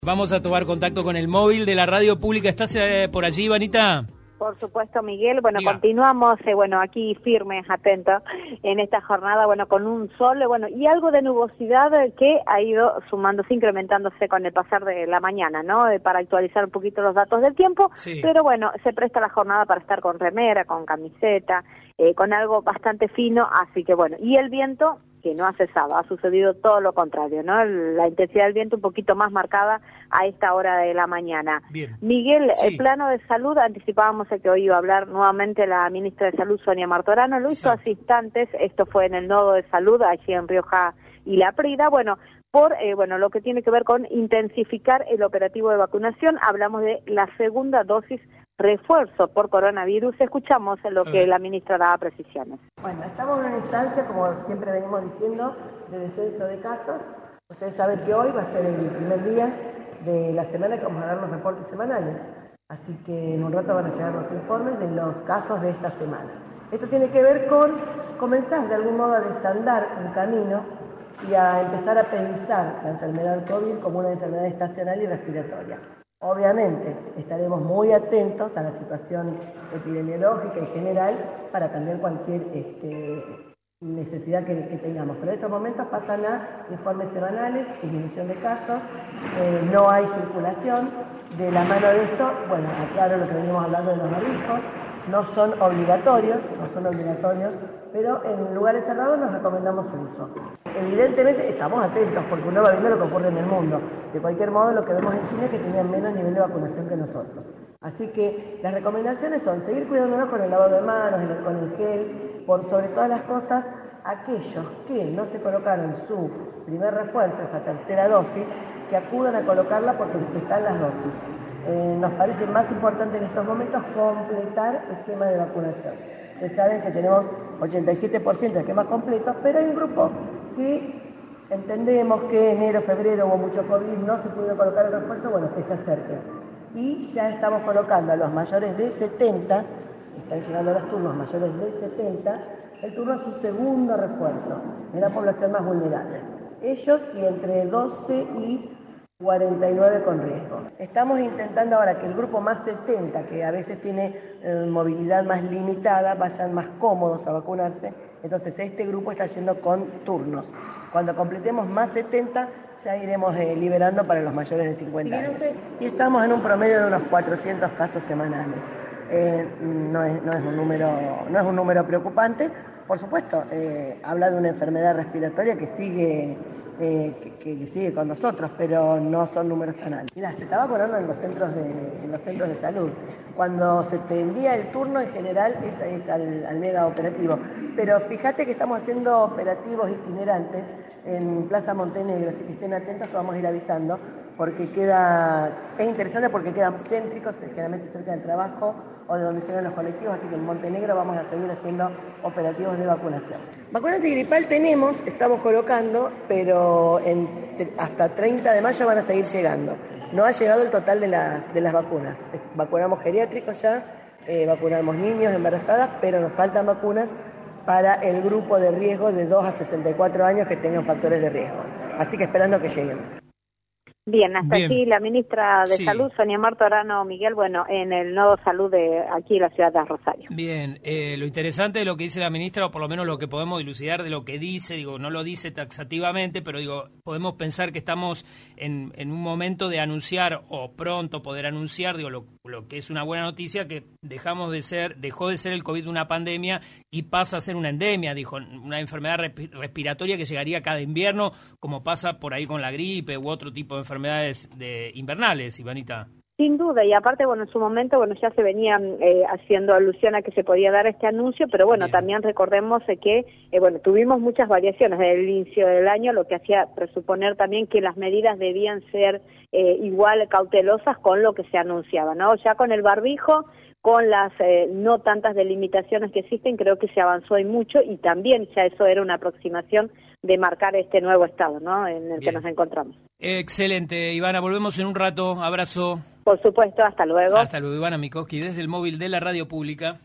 Vamos a tomar contacto con el móvil de la radio pública. ¿Estás por allí, Ivanita? Por supuesto, Miguel. Bueno, Diga. continuamos, aquí firmes, atentos, en esta jornada, con un sol, y algo de nubosidad que ha ido sumándose, incrementándose con el pasar de la mañana, ¿no? Para actualizar un poquito los datos del tiempo, Sí. Pero se presta la jornada para estar con remera, con camiseta, con algo bastante fino, así que y el viento, que no ha cesado, ha sucedido todo lo contrario, ¿no? La intensidad del viento un poquito más marcada a esta hora de la mañana. Bien. Miguel, Sí. el plano de salud, anticipábamos que hoy iba a hablar nuevamente la ministra de Salud, Sonia Martorano, lo hizo hace instantes, esto fue en el nodo de salud, allí en Rioja y La Prida, por lo que tiene que ver con intensificar el operativo de vacunación, hablamos de la segunda dosis refuerzo por coronavirus. Escuchamos lo que la ministra daba precisiones. Bueno, estamos en una instancia, como siempre venimos diciendo, de descenso de casos. Ustedes saben que hoy va a ser el primer día de la semana que vamos a dar los reportes semanales. Así que en un rato van a llegar los informes de los casos de esta semana. Esto tiene que ver con comenzar de algún modo a desandar un camino y a empezar a pensar la enfermedad COVID como una enfermedad estacional y respiratoria. Obviamente estaremos muy atentos a la situación epidemiológica y general para atender cualquier necesidad que tengamos. Pero en estos momentos pasan a informes semanales, disminución de casos, no hay circulación. De la mano de esto, aclaro lo que venimos hablando de los barbijos, no son obligatorios, pero en lugares cerrados nos recomendamos su uso. Evidentemente estamos atentos porque uno va viendo lo que ocurre en el mundo. De cualquier modo, lo que vemos en China es que tenían menos nivel de vacunación que nosotros. Así que las recomendaciones son seguir cuidándonos con el lavado de manos, con el gel, por sobre todas las cosas, aquellos que no se colocaron su primer refuerzo, esa tercera dosis, que acudan a colocarla porque están las dosis. Nos parece más importante en estos momentos completar el esquema de vacunación. Ustedes saben que tenemos 87% de esquemas completos, pero hay un grupo que entendemos que enero, febrero hubo mucho COVID, no se pudo colocar el refuerzo, que se acerquen. Y ya estamos colocando a los mayores de 70, están llegando los turnos mayores de 70, el turno a su segundo refuerzo, en la población más vulnerable. Ellos y entre 12 y 49 con riesgo. Estamos intentando ahora que el grupo más 70, que a veces tiene movilidad más limitada, vayan más cómodos a vacunarse. Entonces este grupo está yendo con turnos. Cuando completemos más 70, ya iremos liberando para los mayores de 50 años. Y estamos en un promedio de unos 400 casos semanales. No es un número preocupante. Por supuesto, habla de una enfermedad respiratoria que sigue con nosotros, pero no son números tan altos. Mira, se está vacunando en los centros de salud. Cuando se te envía el turno, en general, es al mega operativo. Pero fíjate que estamos haciendo operativos itinerantes en Plaza Montenegro, así que estén atentos que vamos a ir avisando, porque es interesante porque quedan céntricos, generalmente cerca del trabajo o de donde llegan los colectivos, así que en Montenegro vamos a seguir haciendo operativos de vacunación. Vacuna antigripal estamos colocando, pero hasta 30 de mayo van a seguir llegando. No ha llegado el total de las vacunas. Vacunamos geriátricos ya, vacunamos niños, embarazadas, pero nos faltan vacunas para el grupo de riesgo de 2 a 64 años que tengan factores de riesgo. Así que esperando que lleguen. Bien, hasta aquí la ministra de Sí. Salud, Sonia Martorano, Miguel, en el nodo salud de aquí en la ciudad de Rosario. Bien, lo interesante de lo que dice la ministra, o por lo menos lo que podemos dilucidar de lo que dice, no lo dice taxativamente, pero podemos pensar que estamos en un momento de anunciar, o pronto poder anunciar, lo que es una buena noticia, que dejó de ser el COVID una pandemia y pasa a ser una endemia, una enfermedad respiratoria que llegaría cada invierno, como pasa por ahí con la gripe u otro tipo de enfermedades invernales, Ivanita. Sin duda, y aparte, en su momento, ya se venían haciendo alusión a que se podía dar este anuncio, pero también recordemos que, tuvimos muchas variaciones desde el inicio del año, lo que hacía presuponer también que las medidas debían ser igual cautelosas con lo que se anunciaba, ¿no? Ya con el barbijo, con las no tantas delimitaciones que existen, creo que se avanzó y mucho, y también ya eso era una aproximación de marcar este nuevo estado, ¿no?, en el que nos encontramos. Excelente, Ivana, volvemos en un rato, abrazo. Por supuesto, hasta luego. Hasta luego, Ivana Mikoski, desde el móvil de la radio pública.